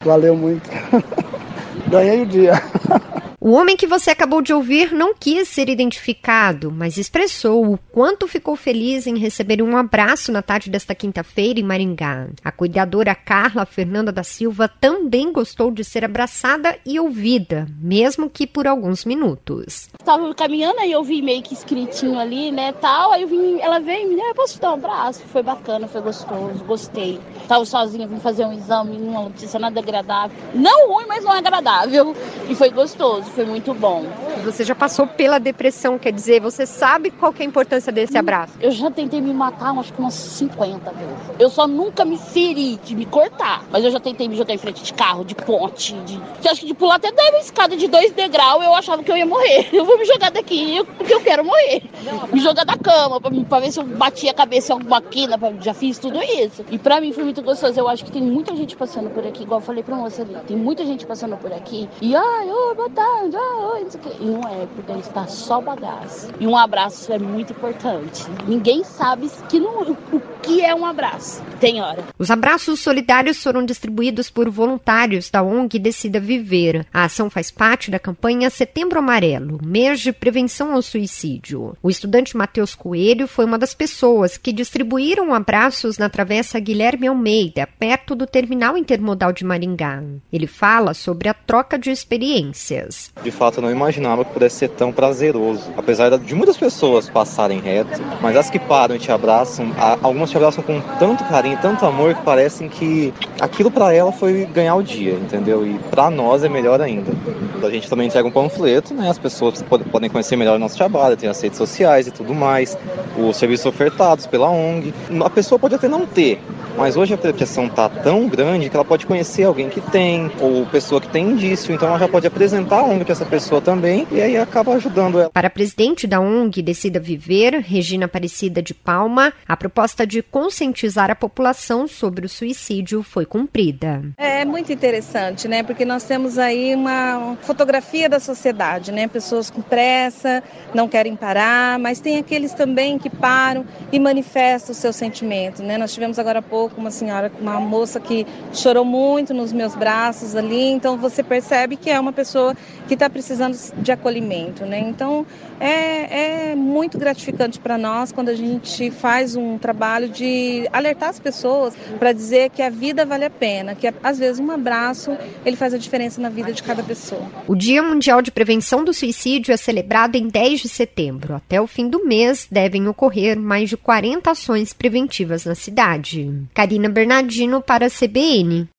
Valeu muito. Ganhei o dia. O homem que você acabou de ouvir não quis ser identificado, mas expressou o quanto ficou feliz em receber um abraço na tarde desta quinta-feira em Maringá. A cuidadora Carla Fernanda da Silva também gostou de ser abraçada e ouvida, mesmo que por alguns minutos. Estava caminhando e eu vi meio que escritinho ali, né, tal, aí ela veio e me disse, posso te dar um abraço? Foi bacana, foi gostoso, gostei. Estava sozinha, vim fazer um exame, uma notícia nada agradável. Não ruim, mas não agradável. E foi gostoso, foi muito bom. Você já passou pela depressão, quer dizer, você sabe qual que é a importância desse abraço? Eu já tentei me matar, acho que umas 50 vezes. Eu só nunca me feri de me cortar, mas eu já tentei me jogar em frente de carro, de ponte, eu acho que de pular até da escada de 2 degraus, eu achava que eu ia morrer. Eu vou me jogar daqui, porque eu quero morrer. Me jogar da cama, pra ver se eu bati a cabeça em alguma quina, já fiz tudo isso. E pra mim foi muito gostoso. Eu acho que tem muita gente passando por aqui, igual eu falei pra você ali, tem muita gente passando por aqui, e boa tarde, não sei o quê. E não é, porque a gente tá só bagaço. E um abraço é muito importante. Ninguém sabe o que é um abraço. Tem hora. Os abraços solidários foram distribuídos por voluntários da ONG Decida Viver. A ação faz parte da campanha Setembro Amarelo, mês de prevenção ao suicídio. O estudante Matheus Coelho foi uma das pessoas que distribuíram abraços na Travessa Guilherme Almeida, perto do terminal intermodal de Maringá. Ele fala sobre a troca de experiências. De fato, eu não imaginava que pudesse ser tão prazeroso. Apesar de muitas pessoas passarem reto, mas as que param e te abraçam, algumas te abraçam com tanto carinho, tanto amor, que parecem que aquilo pra ela foi ganhar o dia, entendeu? E pra nós é melhor ainda. A gente também entrega um panfleto, né? As pessoas podem conhecer melhor o nosso trabalho, tem as redes sociais e tudo mais, os serviços ofertados pela ONG. A pessoa pode até não ter, mas hoje a depressão está tão grande que ela pode conhecer alguém que tem, ou pessoa que tem indício, então ela já pode apresentar a ONG para essa pessoa também, e aí acaba ajudando ela. Para a presidente da ONG Decida Viver, Regina Aparecida de Palma, a proposta de conscientizar a população sobre o suicídio foi cumprida. É muito interessante, né? Porque nós temos aí uma fotografia da sociedade, né? Pessoas com pressa, não querem parar, mas tem aqueles também que param e manifestam os seus sentimentos, né? Nós tivemos agora há pouco uma moça que chorou muito nos meus braços ali, então você percebe que é uma pessoa que está precisando de acolhimento, né? Então é muito gratificante para nós quando a gente faz um trabalho de alertar as pessoas para dizer que a vida vale a pena, que às vezes um abraço ele faz a diferença na vida de cada pessoa. O Dia Mundial de Prevenção do Suicídio é celebrado em 10 de setembro. Até o fim do mês devem ocorrer mais de 40 ações preventivas na cidade. Karina Bernardino para a CBN.